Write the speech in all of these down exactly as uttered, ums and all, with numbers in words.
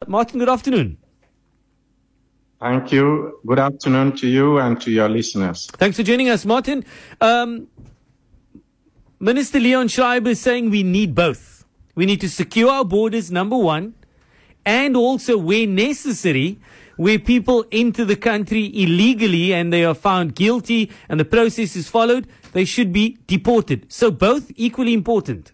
Martin, good afternoon. Thank you. Good afternoon to you and to your listeners. Thanks for joining us, Martin. Um, Minister Leon Schreiber is saying we need both. We need to secure our borders, number one, and also, where necessary, where people enter the country illegally and they are found guilty and the process is followed, they should be deported. So both equally important.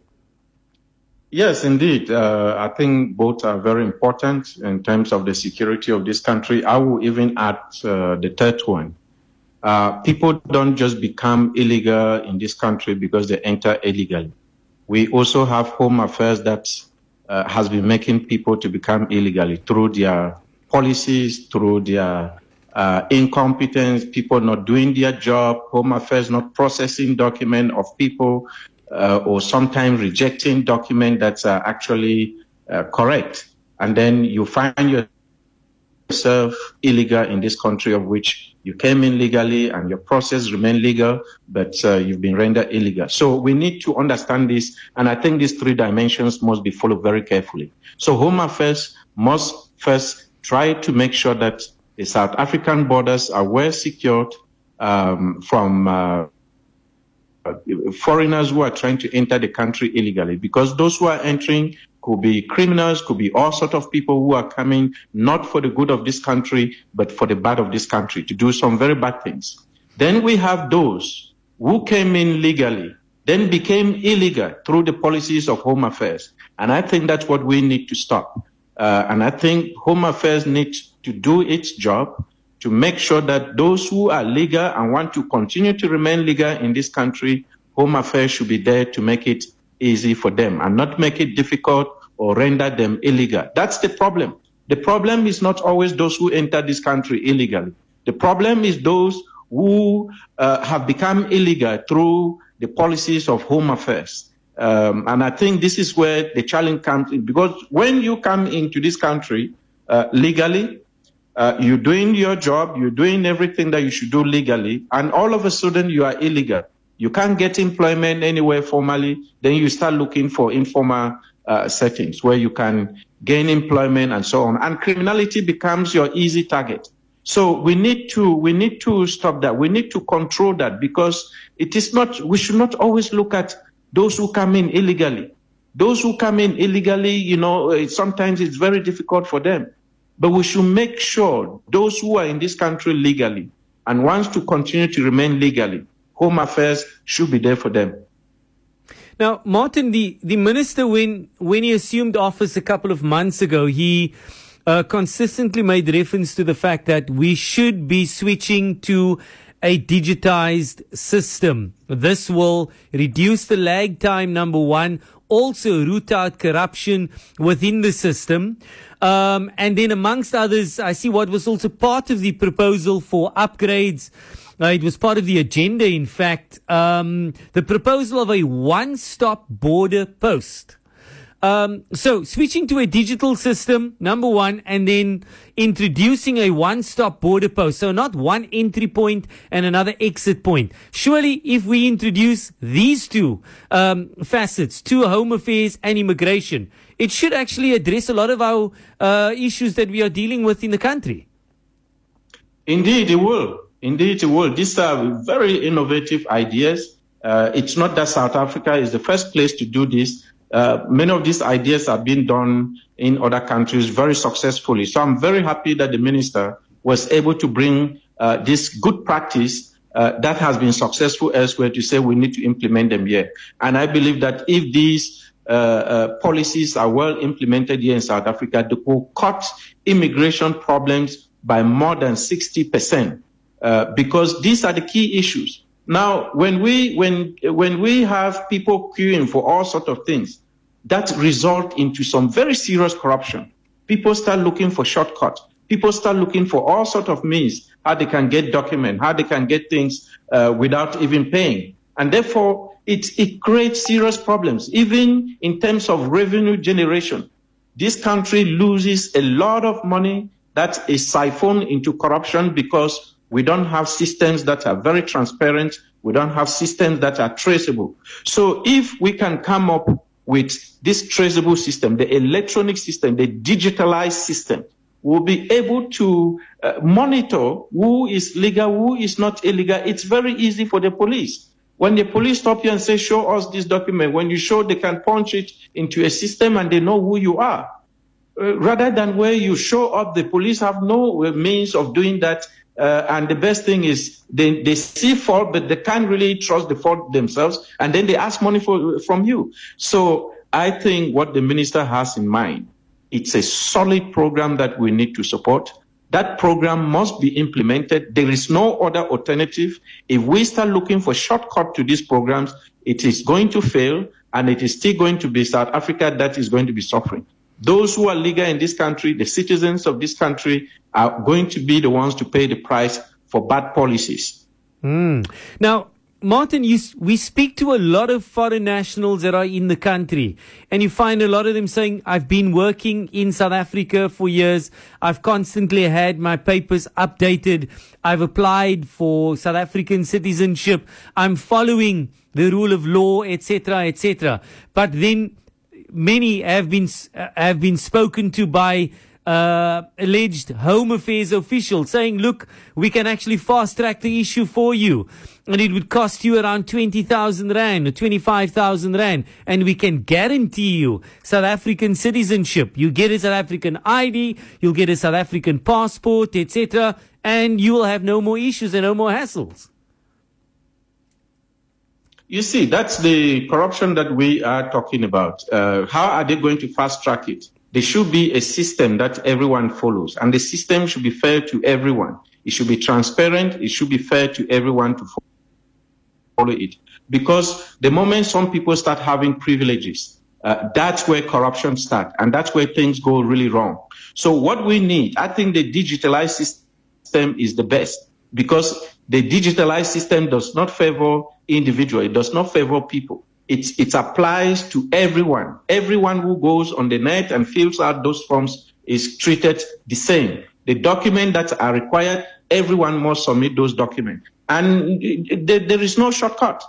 Yes, indeed. Uh, I think both are very important in terms of the security of this country. I will even add uh, the third one. Uh, people don't just become illegal in this country because they enter illegally. We also have Home Affairs that uh, has been making people to become illegally through their policies, through their uh, incompetence, people not doing their job, Home Affairs not processing document of people, uh, or sometimes rejecting document that's uh, actually uh, correct. And then you find yourself illegal in this country of which you came in legally and your process remain legal, but uh, you've been rendered illegal. So we need to understand this. And I think these three dimensions must be followed very carefully. So Home Affairs must first try to make sure that the South African borders are well secured um, from uh, foreigners who are trying to enter the country illegally, because those who are entering could be criminals, could be all sorts of people who are coming not for the good of this country, but for the bad of this country, to do some very bad things. Then we have those who came in legally, then became illegal through the policies of Home Affairs. And I think that's what we need to stop. Uh, and I think Home Affairs needs to do its job to make sure that those who are legal and want to continue to remain legal in this country, Home Affairs should be there to make it easy for them and not make it difficult or render them illegal. That's the problem. The problem is not always those who enter this country illegally. The problem is those who uh, have become illegal through the policies of Home Affairs. Um, and I think this is where the challenge comes in, because when you come into this country uh, legally, uh, you're doing your job, you're doing everything that you should do legally, and all of a sudden you are illegal. You can't get employment anywhere formally, then you start looking for informal uh, settings where you can gain employment and so on. And criminality becomes your easy target. So we need to we need to stop that. We need to control that, because it is not, we should not always look at those who come in illegally. Those who come in illegally, you know, it, sometimes it's very difficult for them. But we should make sure those who are in this country legally and wants to continue to remain legally, Home Affairs should be there for them. Now, Martin, the, the minister, when, when he assumed office a couple of months ago, he uh, consistently made reference to the fact that we should be switching to a digitized system. This will reduce the lag time, number one, also root out corruption within the system. Um, and then amongst others, I see what was also part of the proposal for upgrades. Uh, it was part of the agenda, in fact, um, the proposal of a one-stop border post. Um, so switching to a digital system, number one, and then introducing a one-stop border post. So not one entry point and another exit point. Surely if we introduce these two um, facets to Home Affairs and immigration, it should actually address a lot of our uh, issues that we are dealing with in the country. Indeed, it will. Indeed, it will. These are very innovative ideas. Uh, it's not that South Africa is the first place to do this. Uh, many of these ideas have been done in other countries very successfully. So I'm very happy that the minister was able to bring uh, this good practice uh, that has been successful elsewhere to say we need to implement them here. And I believe that if these uh, uh, policies are well implemented here in South Africa, they will cut immigration problems by more than sixty percent, uh, because these are the key issues. Now, when we when when we have people queuing for all sorts of things, that result into some very serious corruption. People start looking for shortcuts. People start looking for all sorts of means, how they can get documents, how they can get things uh, without even paying. And therefore, it, it creates serious problems, even in terms of revenue generation. This country loses a lot of money that is siphoned into corruption because we don't have systems that are very transparent. We don't have systems that are traceable. So if we can come up with this traceable system, the electronic system, the digitalized system, we'll be able to uh, monitor who is legal, who is not illegal. It's very easy for the police. When the police stop you and say, show us this document, when you show, they can punch it into a system and they know who you are. Uh, rather than where you show up, the police have no uh, means of doing that. Uh, and the best thing is they, they see fault, but they can't really trust the fault themselves. And then they ask money for, from you. So I think what the minister has in mind, it's a solid program that we need to support. That program must be implemented. There is no other alternative. If we start looking for shortcut to these programs, it is going to fail, and it is still going to be South Africa that is going to be suffering. Those who are legal in this country, the citizens of this country, are going to be the ones to pay the price for bad policies. Mm. Now, Martin, you, we speak to a lot of foreign nationals that are in the country, and you find a lot of them saying, I've been working in South Africa for years. I've constantly had my papers updated. I've applied for South African citizenship. I'm following the rule of law, et cetera, et cetera. But then many have been, uh, have been spoken to by Uh, alleged Home Affairs officials saying, look, we can actually fast track the issue for you, and it would cost you around twenty thousand rand or twenty-five thousand rand, and we can guarantee you South African citizenship. You get a South African I D, you'll get a South African passport, et cetera, and you will have no more issues and no more hassles. You see, that's the corruption that we are talking about. Uh, how are they going to fast track it? There should be a system that everyone follows, and the system should be fair to everyone. It should be transparent. It should be fair to everyone to follow it. Because the moment some people start having privileges, uh, that's where corruption starts, and that's where things go really wrong. So what we need, I think the digitalized system is the best, because the digitalized system does not favor individuals. It does not favor people. It, it applies to everyone. Everyone who goes on the net and fills out those forms is treated the same. The documents that are required, everyone must submit those documents. And there, there is no shortcut.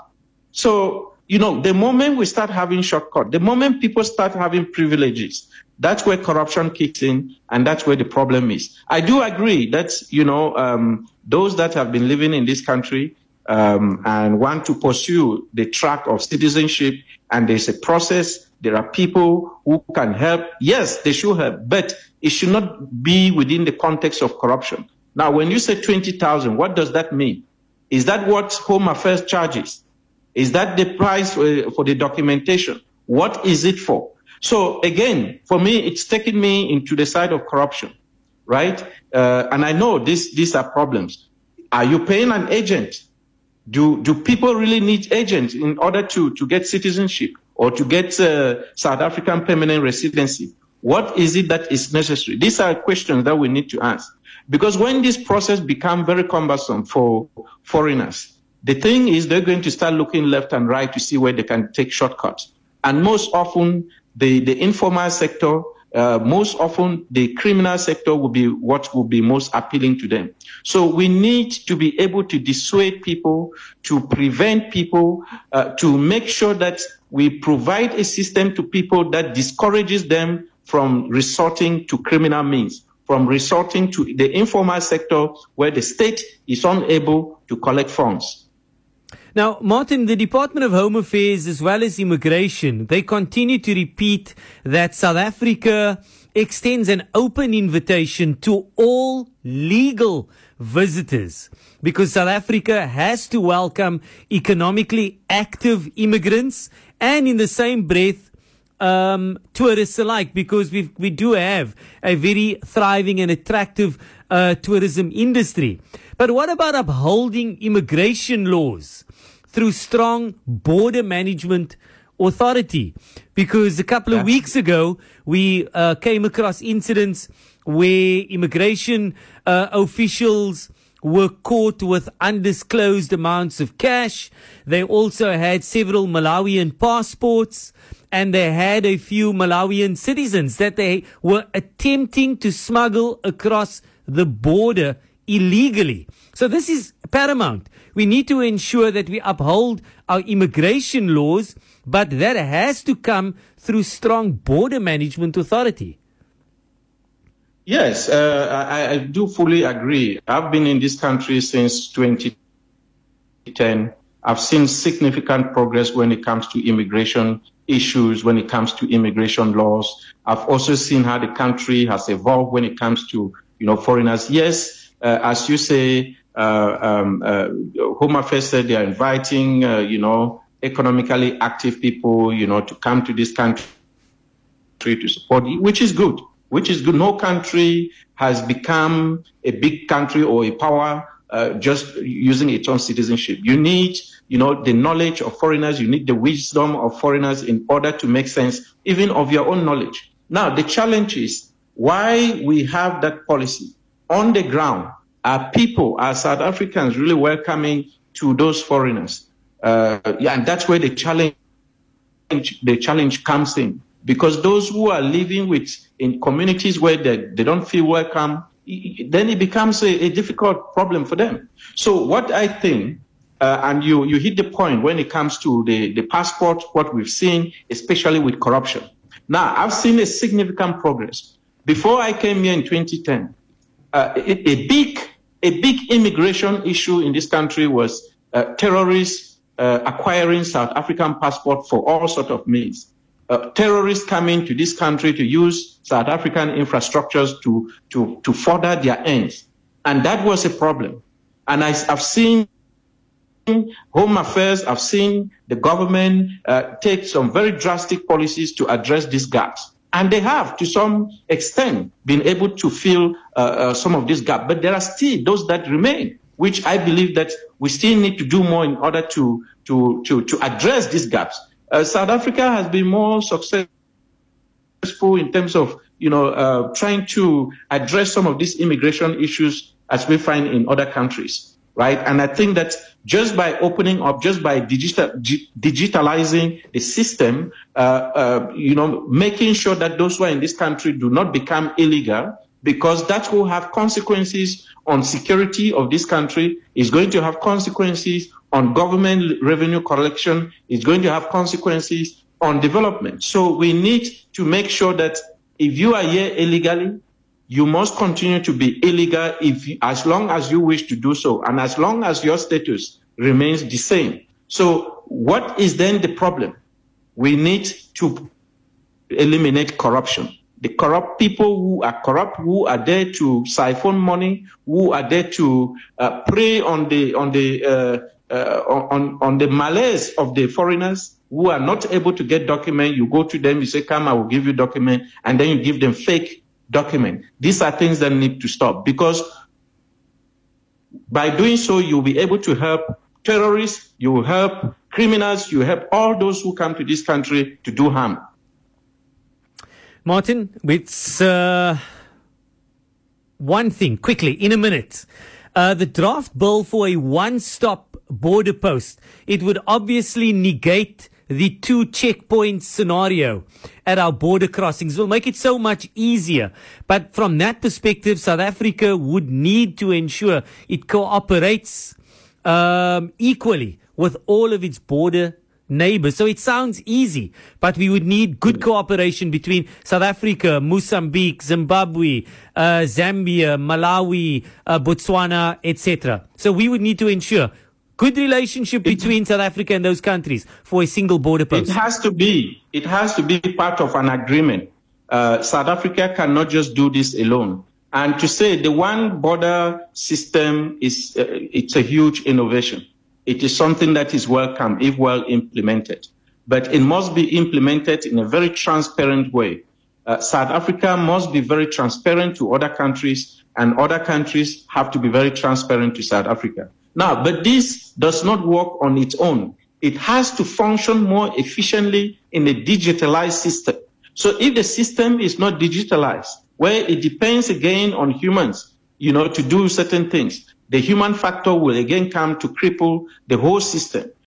So, you know, the moment we start having shortcut, the moment people start having privileges, that's where corruption kicks in, and that's where the problem is. I do agree that, you know, um, those that have been living in this country Um, and want to pursue the track of citizenship, and there's a process, there are people who can help. Yes, they should help, but it should not be within the context of corruption. Now, when you say twenty thousand, what does that mean? Is that what Home Affairs charges? Is that the price for, for the documentation? What is it for? So again, for me, it's taking me into the side of corruption, right? Uh, and I know this, these are problems. Are you paying an agent? Do do people really need agents in order to, to get citizenship or to get uh, South African permanent residency? What is it that is necessary? These are questions that we need to ask. Because when this process becomes very cumbersome for foreigners, the thing is they're going to start looking left and right to see where they can take shortcuts. And most often, the, the informal sector, Uh, most often the criminal sector will be what will be most appealing to them. So we need to be able to dissuade people, to prevent people, uh, to make sure that we provide a system to people that discourages them from resorting to criminal means, from resorting to the informal sector where the state is unable to collect funds. Now, Martin, the Department of Home Affairs as well as Immigration, they continue to repeat that South Africa extends an open invitation to all legal visitors, because South Africa has to welcome economically active immigrants and in the same breath um, tourists alike, because we we do have a very thriving and attractive uh, tourism industry. But what about upholding immigration laws through strong border management authority? Because a couple of weeks ago, we uh, came across incidents where immigration uh, officials were caught with undisclosed amounts of cash. They also had several Malawian passports, and they had a few Malawian citizens that they were attempting to smuggle across the border illegally. So this is paramount. We need to ensure that we uphold our immigration laws, but that has to come through strong border management authority. Yes, uh, I, I do fully agree. I've been in this country since twenty ten. I've seen significant progress when it comes to immigration issues, when it comes to immigration laws. I've also seen how the country has evolved when it comes to, you know, foreigners. Yes, uh, as you say, uh, um, uh, Home Affairs said they are inviting, uh, you know, economically active people, you know, to come to this country to support it, which is good, which is good. No country has become a big country or a power Uh, just using its own citizenship. You need, you know, the knowledge of foreigners. You need the wisdom of foreigners in order to make sense even of your own knowledge. Now, the challenge is why we have that policy on the ground. Are people, are South Africans really welcoming to those foreigners? Uh, yeah, and that's where the challenge, the challenge comes in, because those who are living with in communities where they, they don't feel welcome, then it becomes a, a difficult problem for them. So what I think, uh, and you, you hit the point when it comes to the, the passport, what we've seen, especially with corruption. Now, I've seen a significant progress. Before I came here in twenty ten, uh, a, a big a big immigration issue in this country was uh, terrorists uh, acquiring South African passport for all sorts of means. Uh, terrorists coming to this country to use South African infrastructures to, to, to further their ends. And that was a problem. And I, I've seen Home Affairs, I've seen the government uh, take some very drastic policies to address these gaps. And they have, to some extent, been able to fill uh, uh, some of these gaps. But there are still those that remain, which I believe that we still need to do more in order to, to, to, to address these gaps. Uh, South Africa has been more successful in terms of, you know, uh, trying to address some of these immigration issues as we find in other countries, right? And I think that just by opening up, just by digital, digitalizing the system, uh, uh, you know, making sure that those who are in this country do not become illegal, because that will have consequences on security of this country, is going to have consequences on government revenue collection, is going to have consequences on development. So we need to make sure that if you are here illegally, you must continue to be illegal if you, as long as you wish to do so, and as long as your status remains the same. So what is then the problem? We need to eliminate corruption. The corrupt people who are corrupt, who are there to siphon money, who are there to uh, prey on the on the uh, uh, on on the malaise of the foreigners who are not able to get document. You go to them, you say, "Come, I will give you document," and then you give them fake document. These are things that need to stop, because by doing so, you'll be able to help terrorists, you will help criminals, you help all those who come to this country to do harm. Martin, it's uh, one thing, quickly, in a minute. Uh, the draft bill for a one-stop border post, it would obviously negate the two checkpoint scenario at our border crossings. Will make it so much easier. But from that perspective, South Africa would need to ensure it cooperates um, equally with all of its border neighbors. So it sounds easy, but we would need good cooperation between South Africa, Mozambique, Zimbabwe, uh, Zambia, Malawi, uh, Botswana, et cetera. So we would need to ensure good relationship between South Africa and those countries for a single border post. It has to be. It has to be part of an agreement. Uh, South Africa cannot just do this alone. And to say the one border system is, uh, it's a huge innovation. It is something that is welcome if well implemented, but it must be implemented in a very transparent way. Uh, South Africa must be very transparent to other countries, and other countries have to be very transparent to South Africa. Now, but this does not work on its own. It has to function more efficiently in a digitalized system. So if the system is not digitalized, where it depends again on humans, you know, to do certain things, the human factor will again come to cripple the whole system.